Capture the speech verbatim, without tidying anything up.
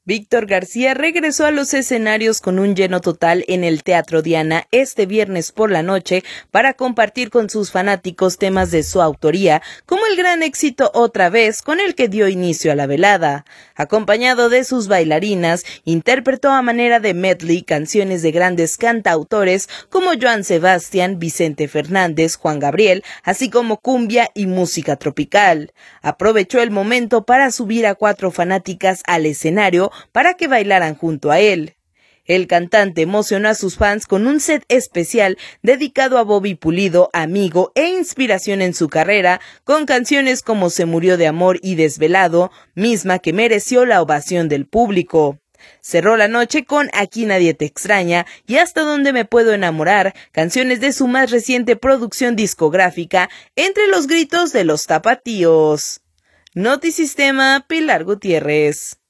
Víctor García regresó a los escenarios con un lleno total en el Teatro Diana este viernes por la noche para compartir con sus fanáticos temas de su autoría, como el gran éxito Otra Vez, con el que dio inicio a la velada. Acompañado de sus bailarinas, interpretó a manera de medley canciones de grandes cantautores como Joan Sebastián, Vicente Fernández, Juan Gabriel, así como cumbia y música tropical. Aprovechó el momento para subir a cuatro fanáticas al escenario para que bailaran junto a él. El cantante emocionó a sus fans con un set especial dedicado a Bobby Pulido, amigo e inspiración en su carrera, con canciones como Se murió de amor y Desvelado, misma que mereció la ovación del público. Cerró la noche con Aquí nadie te extraña y Hasta donde me puedo enamorar, canciones de su más reciente producción discográfica, entre los gritos de los tapatíos. Notisistema, Pilar Gutiérrez.